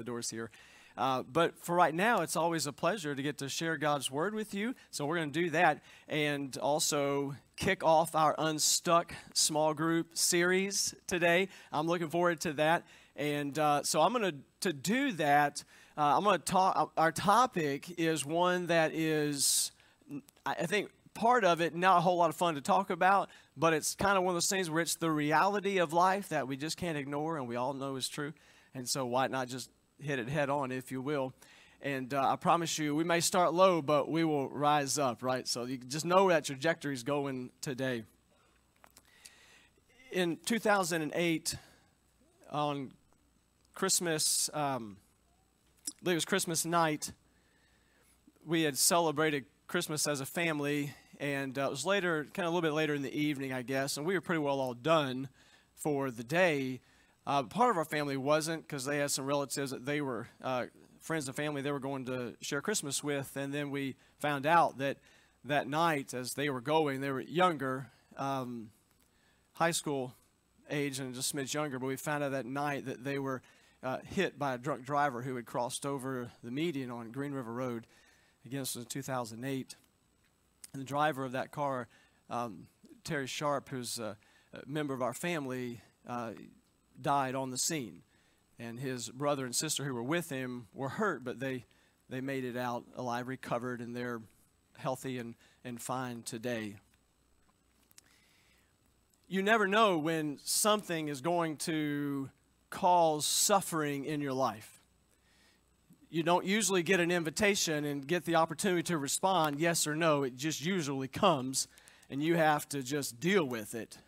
doors here. But for right now, it's always a pleasure to get to share God's Word with you. So we're going to do that and also kick off our Unstuck small group series today. I'm looking forward to that. And so I'm going to do that. I'm going to talk. Our topic is one that is, I think, part of it, not a whole lot of fun to talk about, but it's kind of one of those things where it's the reality of life that we just can't ignore and we all know is true. And so why not just hit it head on, if you will. And I promise you, we may start low, but we will rise up, right? So you just know where that trajectory is going today. In 2008, on Christmas, I believe it was Christmas night, we had celebrated Christmas as a family, and it was later, kind of a little bit later in the evening, I guess, and we were pretty well all done for the day. Part of our family wasn't, because they had some relatives that they were, friends and family they were going to share Christmas with, and then we found out that that night as they were going, they were younger, high school age and just a smidge younger, but we found out that night that they were hit by a drunk driver who had crossed over the median on Green River Road. Again, this was in 2008. And the driver of that car, Terry Sharp, who's a member of our family, died on the scene. And his brother and sister who were with him were hurt, but they made it out alive, recovered, and they're healthy and fine today. You never know when something is going to cause suffering in your life. You don't usually get an invitation and get the opportunity to respond yes or no. It just usually comes, and you have to just deal with it.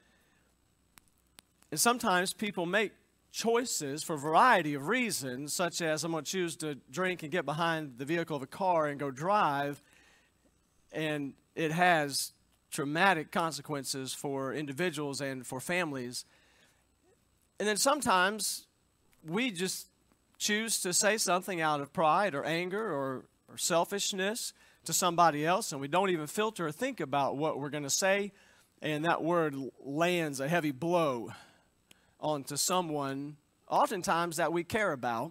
And sometimes people make choices for a variety of reasons, such as I'm going to choose to drink and get behind the vehicle of a car and go drive, and it has traumatic consequences for individuals and for families. And then sometimes we just choose to say something out of pride or anger or selfishness to somebody else, and we don't even filter or think about what we're going to say, and that word lands a heavy blow onto someone, oftentimes that we care about,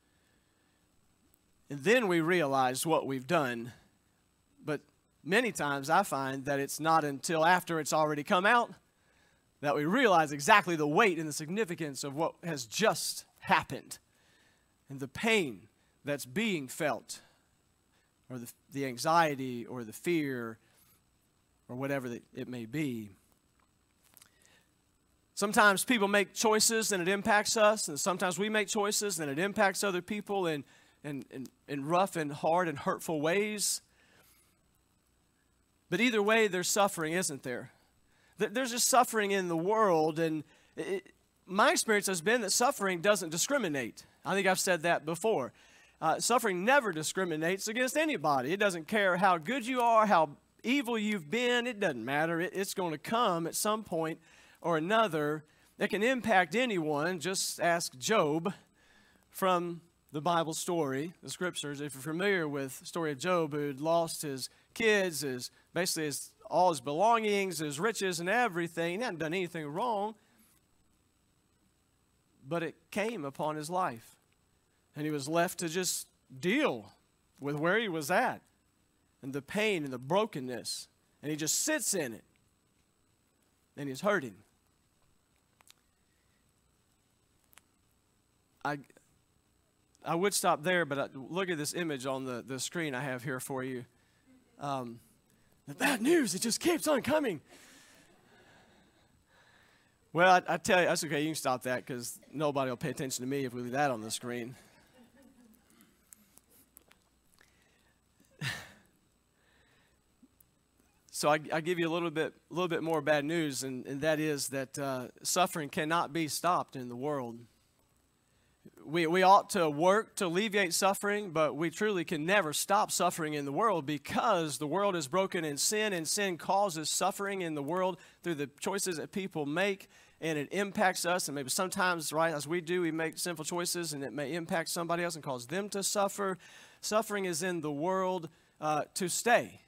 and then we realize what we've done. But many times I find that it's not until after it's already come out that we realize exactly the weight and the significance of what has just happened and the pain that's being felt, or the anxiety or the fear or whatever it may be. Sometimes people make choices and it impacts us, and sometimes we make choices and it impacts other people in rough and hard and hurtful ways. But either way, there's suffering, isn't there? There's just suffering in the world, and my experience has been that suffering doesn't discriminate. I think I've said that before. Suffering never discriminates against anybody. It doesn't care how good you are, how evil you've been. It doesn't matter. It's going to come at some point or another. It can impact anyone. Just ask Job from the Bible story, the scriptures. If you're familiar with the story of Job, who had lost his kids, all his belongings, his riches and everything. He hadn't done anything wrong, but it came upon his life. And he was left to just deal with where he was at and the pain and the brokenness. And he just sits in it. And he's hurting. I would stop there, but look at this image on the screen I have here for you. The bad news, it just keeps on coming. Well, I tell you, that's okay. You can stop that because nobody will pay attention to me if we leave that on the screen. So I give you a little bit more bad news, and that is that suffering cannot be stopped in the world. We ought to work to alleviate suffering, but we truly can never stop suffering in the world because the world is broken in sin, and sin causes suffering in the world through the choices that people make, and it impacts us. And maybe sometimes, right, as we do, we make sinful choices, and it may impact somebody else and cause them to suffer. Suffering is in the world to stay.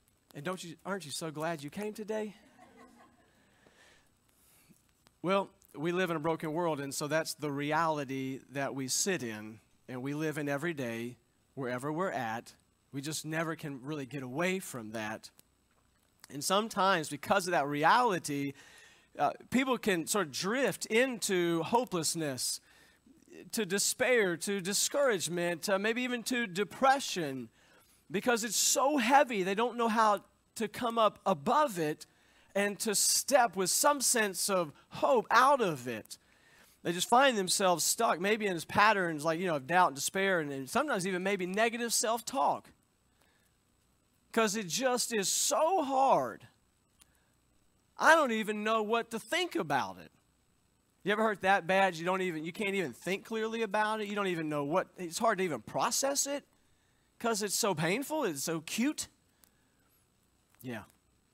And aren't you so glad you came today? Well, we live in a broken world, and so that's the reality that we sit in, and we live in every day, wherever we're at. We just never can really get away from that. And sometimes, because of that reality, people can sort of drift into hopelessness, to despair, to discouragement, maybe even to depression, because it's so heavy, they don't know how to come up above it and to step with some sense of hope out of it. They just find themselves stuck, maybe in patterns like, of doubt and despair, and sometimes even maybe negative self-talk. Because it just is so hard. I don't even know what to think about it. You ever hurt that bad you can't even think clearly about it? You don't even know it's hard to even process it because it's so painful, it's so cute. Yeah.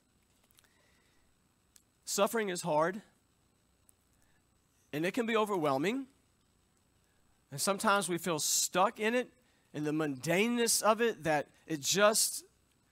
Suffering is hard, and it can be overwhelming. And sometimes we feel stuck in it, in the mundaneness of it, that it just,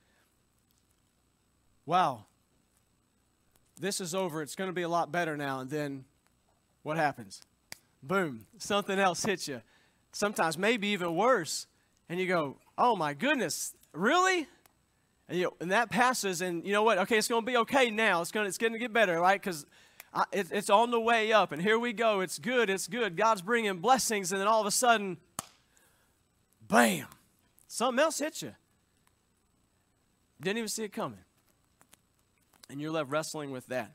wow, this is over. It's going to be a lot better now. And then what happens? Boom, something else hits you. Sometimes maybe even worse. And you go, oh my goodness, really? And that passes, and you know what? Okay, it's going to be okay now. It's going to get better, right? Because it's on the way up, and here we go. It's good. It's good. God's bringing blessings, and then all of a sudden, bam, something else hits you. Didn't even see it coming, and you're left wrestling with that.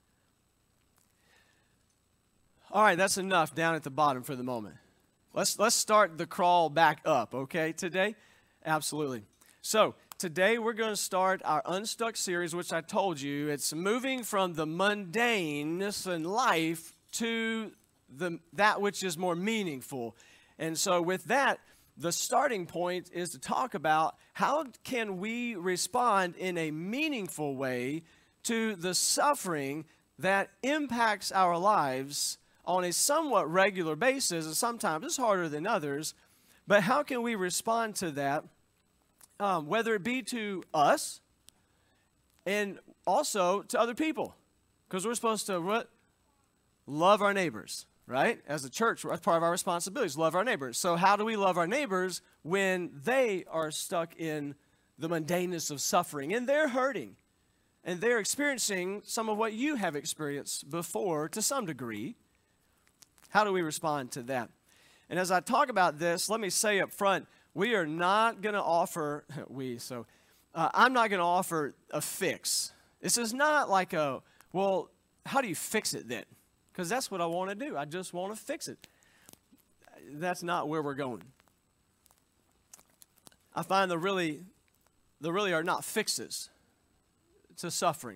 All right, that's enough down at the bottom for the moment. Let's start the crawl back up, okay, today? Absolutely. So today we're going to start our Unstuck series, which I told you, it's moving from the mundaneness in life to that which is more meaningful. And so with that, the starting point is to talk about how can we respond in a meaningful way to the suffering that impacts our lives on a somewhat regular basis, and sometimes it's harder than others, but how can we respond to that, whether it be to us and also to other people? Because we're supposed to what? Love our neighbors, right? As a church, that's part of our responsibility, is love our neighbors. So how do we love our neighbors when they are stuck in the mundaneness of suffering and they're hurting and they're experiencing some of what you have experienced before to some degree? How do we respond to that? And as I talk about this, let me say up front, we are not going to offer, I'm not going to offer a fix. This is not like well, how do you fix it then? Because that's what I want to do. I just want to fix it. That's not where we're going. I find there really are not fixes to suffering.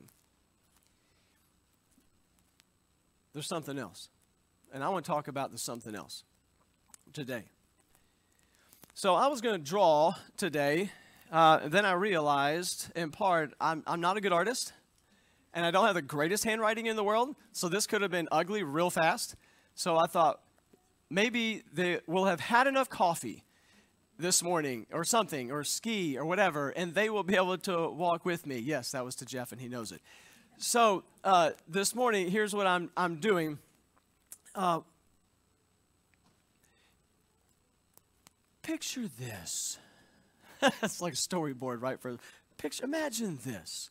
There's something else. And I want to talk about the something else today. So I was going to draw today, then I realized, in part, I'm not a good artist, and I don't have the greatest handwriting in the world, so this could have been ugly real fast. So I thought, maybe they will have had enough coffee this morning, or something, or ski, or whatever, and they will be able to walk with me. Yes, that was to Jeff, and he knows it. So this morning, here's what I'm doing. Picture this. That's like a storyboard, right? Imagine this.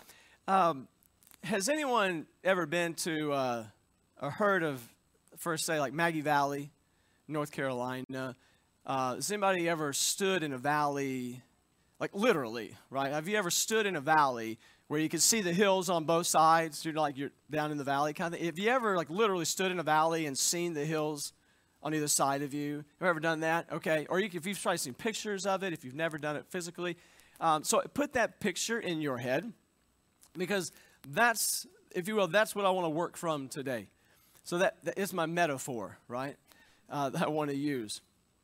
Has anyone ever been to or heard of, first say, like Maggie Valley, North Carolina? Has anybody ever stood in a valley, like literally, right? Have you ever stood in a valley where you can see the hills on both sides? You're down in the valley kind of thing. Have you ever like literally stood in a valley and seen the hills on either side of you? Have you ever done that? Okay. Or if you've probably seen pictures of it, if you've never done it physically. So put that picture in your head, because that's, if you will, that's what I want to work from today. So that is my metaphor, right, that I want to use.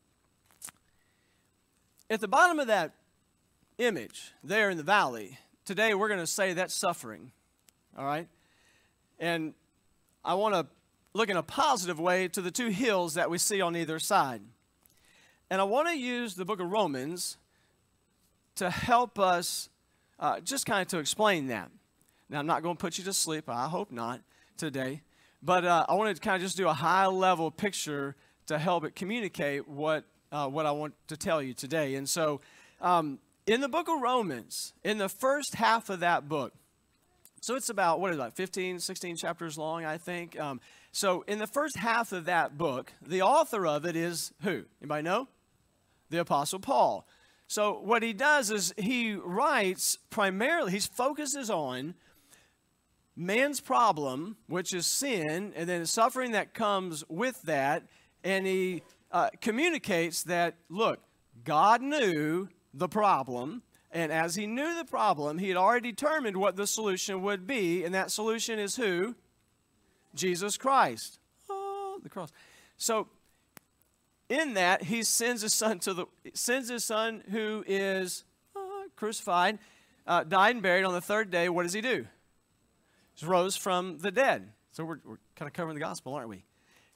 At the bottom of that image there in the valley, today we're going to say that's suffering, all right? And I want to look in a positive way to the two hills that we see on either side. And I want to use the book of Romans to help us just kind of to explain that. Now, I'm not going to put you to sleep. I hope not today. But I wanted to kind of just do a high-level picture to help it communicate what I want to tell you today. And so in the book of Romans, in the first half of that book, so it's about, 15, 16 chapters long, I think. So in the first half of that book, the author of it is who? Anybody know? The Apostle Paul. So what he does is he writes primarily, he focuses on man's problem, which is sin, and then suffering that comes with that. And he communicates that, look, God knew the problem. And as he knew the problem, he had already determined what the solution would be. And that solution is who? Jesus Christ. Oh, the cross. So in that, he sends his son who is crucified, died and buried on the third day. What does he do? He rose from the dead. So we're kind of covering the gospel, aren't we?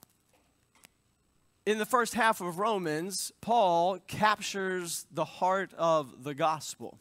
In the first half of Romans, Paul captures the heart of the gospel.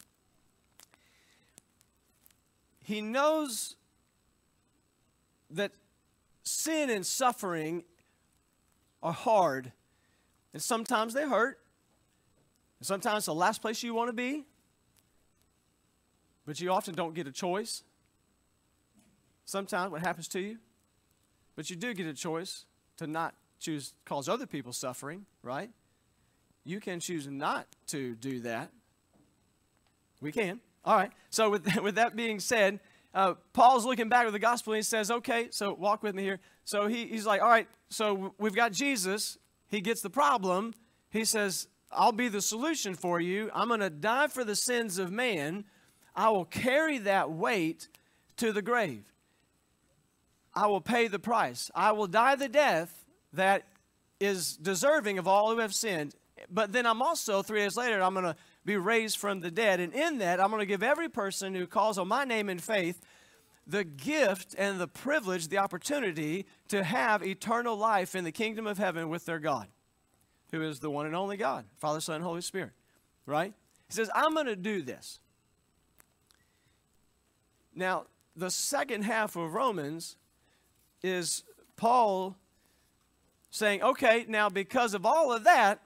He knows that sin and suffering are hard, and sometimes they hurt, and sometimes it's the last place you want to be, but you often don't get a choice. Sometimes what happens to you, but you do get a choice to not choose cause other people suffering, right? You can choose not to do that. We can. All right. So with that being said, Paul's looking back at the gospel and he says, okay, so walk with me here. So he's like, all right, so we've got Jesus. He gets the problem. He says, I'll be the solution for you. I'm going to die for the sins of man. I will carry that weight to the grave. I will pay the price. I will die the death that is deserving of all who have sinned. But then I'm also, 3 days later, I'm going to be raised from the dead. And in that, I'm going to give every person who calls on my name in faith the gift and the privilege, the opportunity to have eternal life in the kingdom of heaven with their God, who is the one and only God, Father, Son, and Holy Spirit, right? He says, I'm going to do this. Now, the second half of Romans is Paul saying, okay, now because of all of that,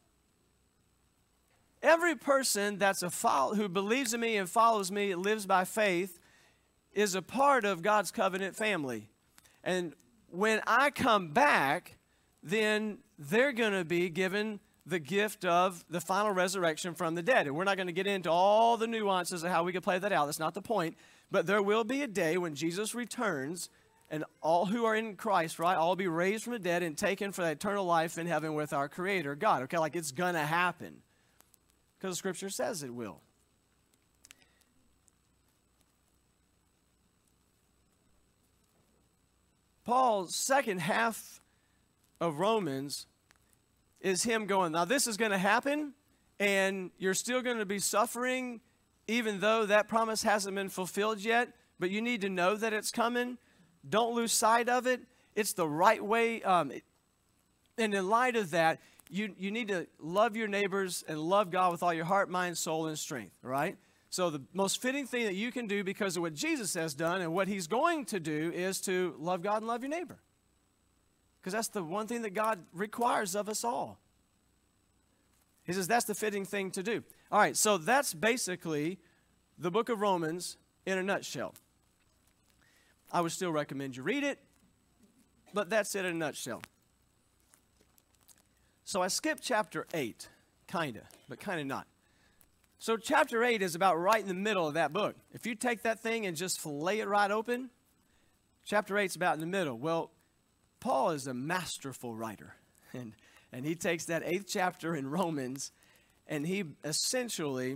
every person that's who believes in me and follows me, lives by faith, is a part of God's covenant family. And when I come back, then they're going to be given the gift of the final resurrection from the dead. And we're not going to get into all the nuances of how we can play that out. That's not the point. But there will be a day when Jesus returns, and all who are in Christ, right, all will be raised from the dead and taken for that eternal life in heaven with our Creator, God. Okay, like it's going to happen because the Scripture says it will. Paul's second half of Romans is him going, now this is going to happen, and you're still going to be suffering, even though that promise hasn't been fulfilled yet, but you need to know that it's coming. Don't lose sight of it. It's the right way. And in light of that, you need to love your neighbors and love God with all your heart, mind, soul, and strength, right? So the most fitting thing that you can do because of what Jesus has done and what he's going to do is to love God and love your neighbor. Because that's the one thing that God requires of us all. He says that's the fitting thing to do. All right, so that's basically the book of Romans in a nutshell. I would still recommend you read it, but that's it in a nutshell. So I skipped chapter 8, kind of, but kind of not. So chapter 8 is about right in the middle of that book. If you take that thing and just fillet it right open, chapter 8 is about in the middle. Well, Paul is a masterful writer, and he takes that 8th chapter in Romans, and he essentially,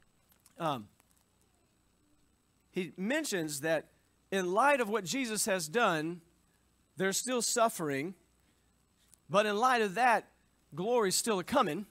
he mentions that in light of what Jesus has done, there's still suffering, but in light of that, glory's still coming.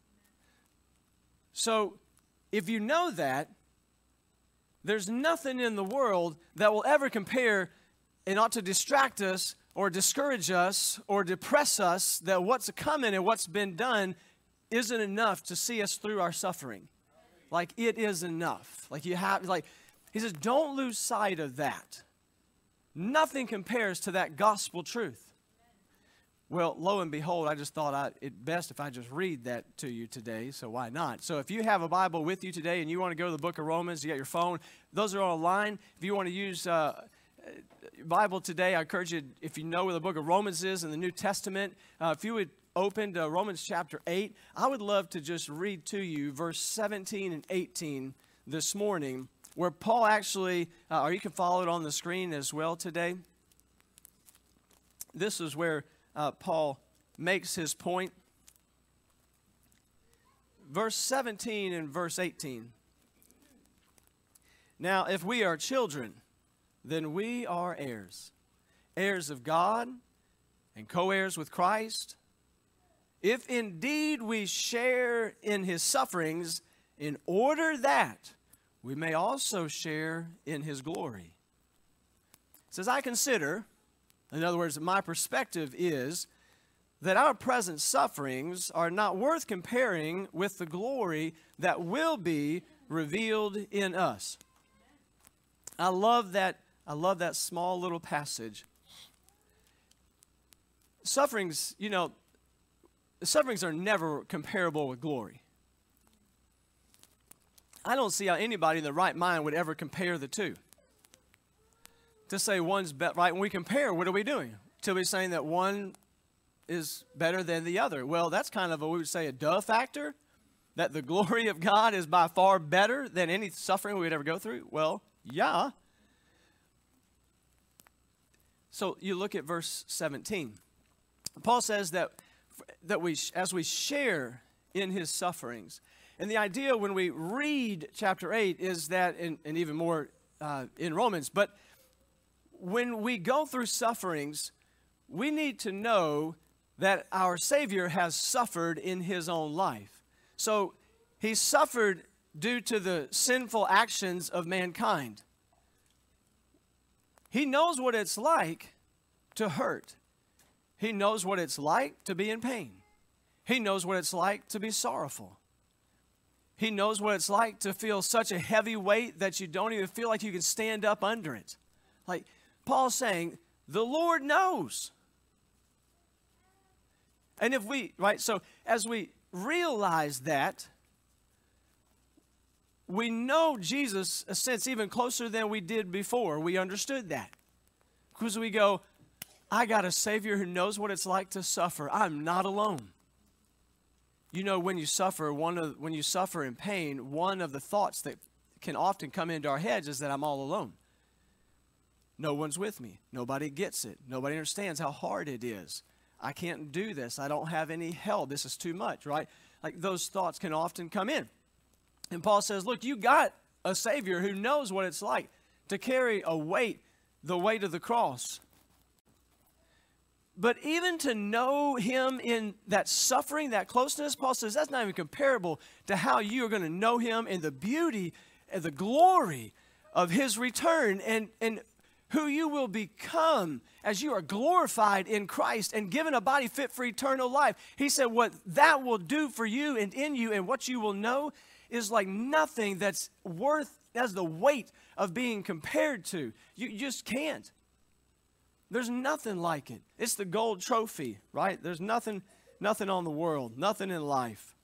So if you know that, there's nothing in the world that will ever compare and ought to distract us or discourage us or depress us that what's coming and what's been done isn't enough to see us through our suffering. Like it is enough. Like you have, like he says, don't lose sight of that. Nothing compares to that gospel truth. Well, lo and behold, I just thought it best if I just read that to you today, so why not? So if you have a Bible with you today and you want to go to the book of Romans, you got your phone, those are online. If you want to use Bible today, I encourage you, if you know where the book of Romans is in the New Testament, if you would open to Romans chapter 8, I would love to just read to you verse 17 and 18 this morning, where Paul actually, or you can follow it on the screen as well today. This is where Paul makes his point. Verse 17 and verse 18. Now, if we are children, then we are heirs, heirs of God and co-heirs with Christ, if indeed we share in his sufferings, in order that we may also share in his glory. It says, I consider, in other words, my perspective is that our present sufferings are not worth comparing with the glory that will be revealed in us. I love that small little passage. Sufferings, sufferings are never comparable with glory. I don't see how anybody in the right mind would ever compare the two. To say one's better, right? When we compare, what are we doing? To be saying that one is better than the other. Well, that's kind of we would say a duh factor, that the glory of God is by far better than any suffering we would ever go through. Well, yeah. So you look at verse 17. Paul says that as we share in his sufferings, and the idea when we read chapter 8 is that, and even more in Romans, but when we go through sufferings, we need to know that our Savior has suffered in his own life. So he suffered due to the sinful actions of mankind. He knows what it's like to hurt. He knows what it's like to be in pain. He knows what it's like to be sorrowful. He knows what it's like to feel such a heavy weight that you don't even feel like you can stand up under it. Like Paul's saying, the Lord knows. And so as we realize that, we know Jesus, a sense, even closer than we did before. We understood that. Because we go, I got a Savior who knows what it's like to suffer. I'm not alone. When you suffer, when you suffer in pain, one of the thoughts that can often come into our heads is that I'm all alone. No one's with me. Nobody gets it. Nobody understands how hard it is. I can't do this. I don't have any help. This is too much, right? Like those thoughts can often come in. And Paul says, look, you got a Savior who knows what it's like to carry the weight of the cross. But even to know him in that suffering, that closeness, Paul says that's not even comparable to how you are going to know him in the beauty and the glory of his return and who you will become as you are glorified in Christ and given a body fit for eternal life. He said what that will do for you and in you and what you will know is like nothing that's has the weight of being compared to. You just can't. There's nothing like it. It's the gold trophy, right? There's nothing on the world, nothing in life.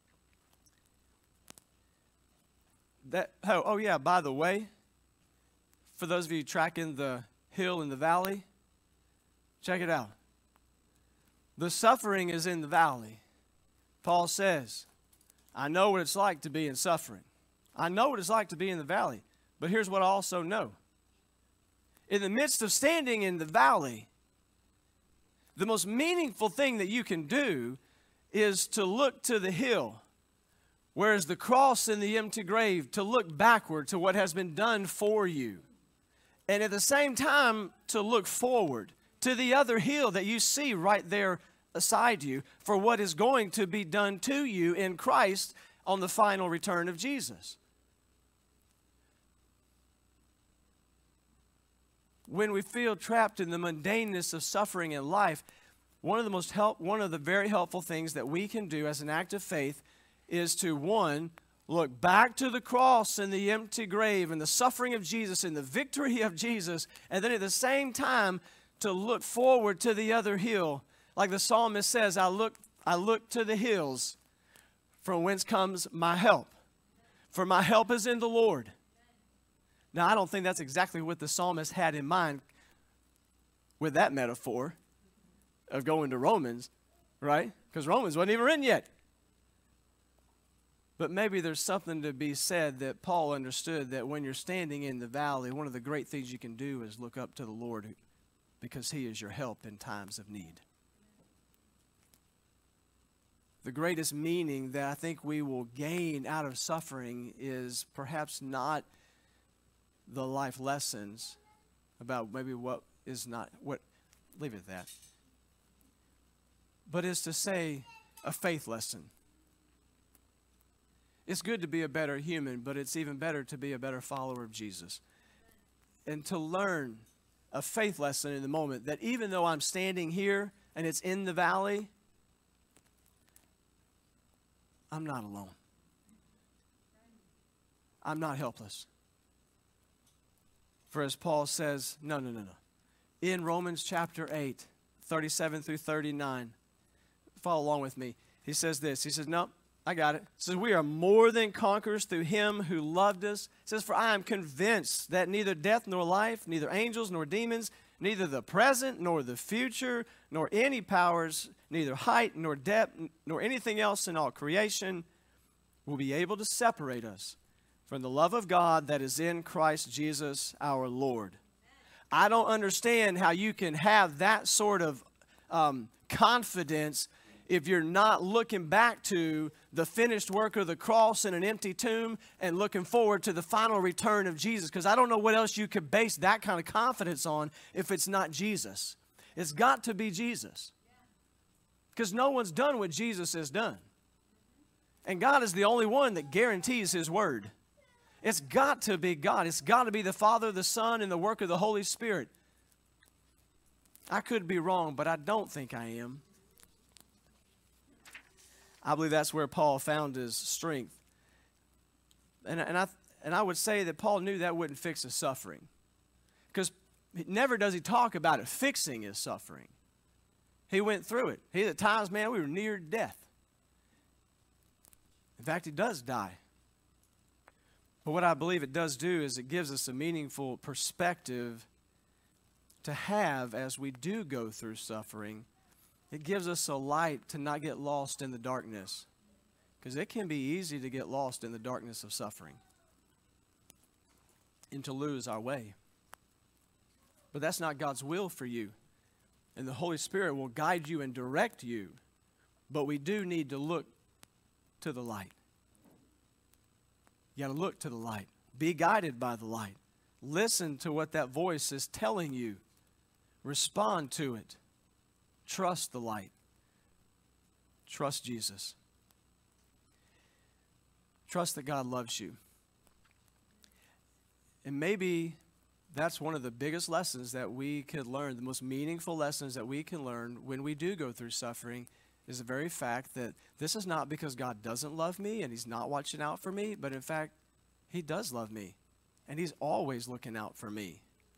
Oh yeah, by the way, for those of you tracking the hill and the valley, check it out. The suffering is in the valley. Paul says, I know what it's like to be in suffering. I know what it's like to be in the valley. But here's what I also know. In the midst of standing in the valley, the most meaningful thing that you can do is to look to the hill, whereas the cross and the empty grave, to look backward to what has been done for you. And at the same time, to look forward to the other hill that you see right there beside you for what is going to be done to you in Christ on the final return of Jesus. When we feel trapped in the mundaneness of suffering in life, one of the very helpful things that we can do as an act of faith is to, one, Look back to the cross and the empty grave and the suffering of Jesus and the victory of Jesus, and then at the same time to look forward to the other hill. Like the psalmist says, I look to the hills from whence comes my help. For my help is in the Lord. Now, I don't think that's exactly what the psalmist had in mind with that metaphor of going to Romans, right? Because Romans wasn't even written yet. But maybe there's something to be said that Paul understood, that when you're standing in the valley, one of the great things you can do is look up to the Lord, because he is your help in times of need. The greatest meaning that I think we will gain out of suffering is perhaps not the life lessons about maybe what is not, what, leave it at that. But is to say a faith lesson. It's good to be a better human, but it's even better to be a better follower of Jesus. And to learn a faith lesson in the moment, that even though I'm standing here and it's in the valley, I'm not alone. I'm not helpless. For as Paul says, no. In Romans chapter 8, 37 through 39, follow along with me. He says this. He says, no, I got it. He says, we are more than conquerors through him who loved us. He says, for I am convinced that neither death nor life, neither angels nor demons, neither the present nor the future, nor any powers, neither height nor depth, nor anything else in all creation will be able to separate us from the love of God that is in Christ Jesus our Lord. I don't understand how you can have that sort of confidence if you're not looking back to the finished work of the cross and an empty tomb and looking forward to the final return of Jesus. Because I don't know what else you could base that kind of confidence on if it's not Jesus. It's got to be Jesus. Because no one's done what Jesus has done. And God is the only one that guarantees his word. It's got to be God. It's got to be the Father, the Son, and the work of the Holy Spirit. I could be wrong, but I don't think I am. I believe that's where Paul found his strength. And I would say that Paul knew that wouldn't fix his suffering. Because never does he talk about it fixing his suffering. He went through it. At times, man, we were near death. In fact, he does die. But what I believe it does do is it gives us a meaningful perspective to have as we do go through suffering. It gives us a light to not get lost in the darkness. Because it can be easy to get lost in the darkness of suffering and to lose our way. But that's not God's will for you. And the Holy Spirit will guide you and direct you. But we do need to look to the light. You got to look to the light. Be guided by the light. Listen to what that voice is telling you. Respond to it. Trust the light. Trust Jesus. Trust that God loves you. And maybe that's one of the biggest lessons that we could learn, the most meaningful lessons that we can learn when we do go through suffering, is the very fact that this is not because God doesn't love me and he's not watching out for me, but in fact, he does love me and he's always looking out for me.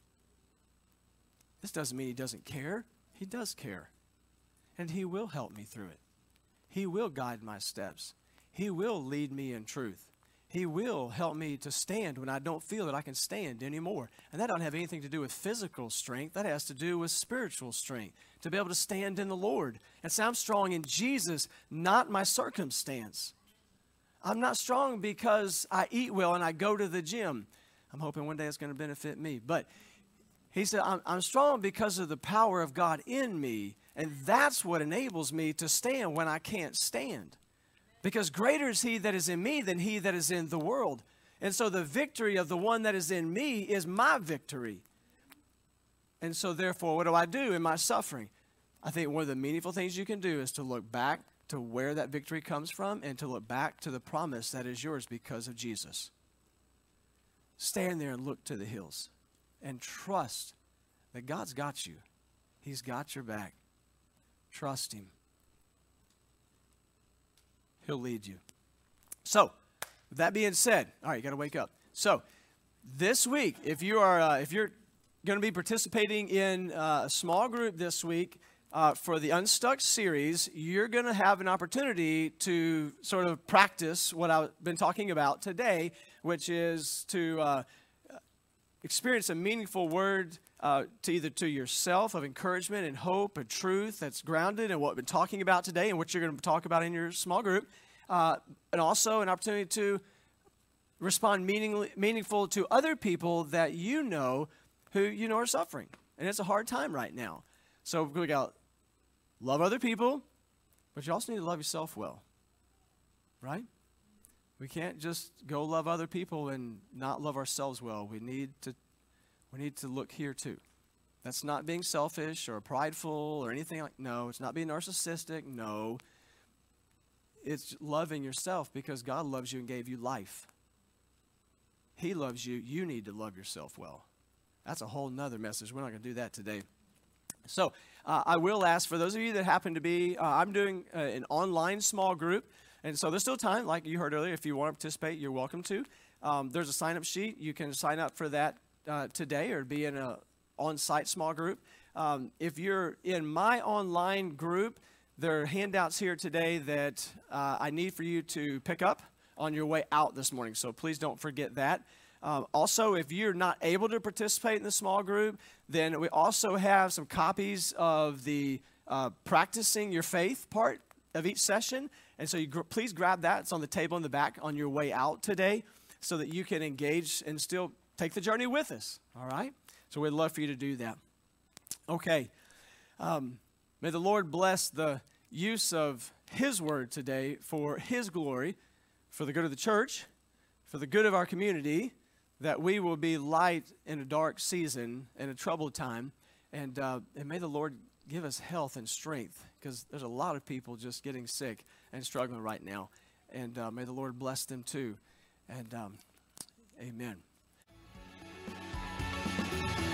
This doesn't mean he doesn't care. He does care. And he will help me through it. He will guide my steps. He will lead me in truth. He will help me to stand when I don't feel that I can stand anymore. And that doesn't have anything to do with physical strength. That has to do with spiritual strength. To be able to stand in the Lord. And say, I'm strong in Jesus, not my circumstance. I'm not strong because I eat well and I go to the gym. I'm hoping one day it's going to benefit me. But he said, I'm strong because of the power of God in me. And that's what enables me to stand when I can't stand. Because greater is he that is in me than he that is in the world. And so the victory of the one that is in me is my victory. And so therefore, what do I do in my suffering? I think one of the meaningful things you can do is to look back to where that victory comes from and to look back to the promise that is yours because of Jesus. Stand there and look to the hills and trust that God's got you. He's got your back. Trust him. He'll lead you. So, That being said, all right, you got to wake up. So this week, if you're going to be participating in a small group this week for the Unstuck series, you're going to have an opportunity to sort of practice what I've been talking about today, which is to experience a meaningful word to either to yourself of encouragement and hope and truth that's grounded in what we've been talking about today and what you're going to talk about in your small group, and also an opportunity to respond meaningful to other people that you know who you know are suffering. And it's a hard time right now. So we got love other people, but you also need to love yourself well, right? We can't just go love other people and not love ourselves well. We need to look here too. That's not being selfish or prideful or anything like, no, it's not being narcissistic, no. It's loving yourself because God loves you and gave you life. He loves you. You need to love yourself well. That's a whole nother message. We're not going to do that today. So I will ask for those of you that happen to be, I'm doing an online small group. And so there's still time, like you heard earlier, if you want to participate, you're welcome to. There's a sign-up sheet. You can sign up for that today or be in an on-site small group. If you're in my online group, there are handouts here today that I need for you to pick up on your way out this morning, so please don't forget that. Also, if you're not able to participate in the small group, then we also have some copies of the practicing your faith part of each session, and so please grab that. It's on the table in the back on your way out today so that you can engage and still take the journey with us, all right? So we'd love for you to do that. Okay. May the Lord bless the use of His word today for His glory, for the good of the church, for the good of our community, that we will be light in a dark season, in a troubled time, and may the Lord give us health and strength, because there's a lot of people just getting sick and struggling right now, and may the Lord bless them too, and amen.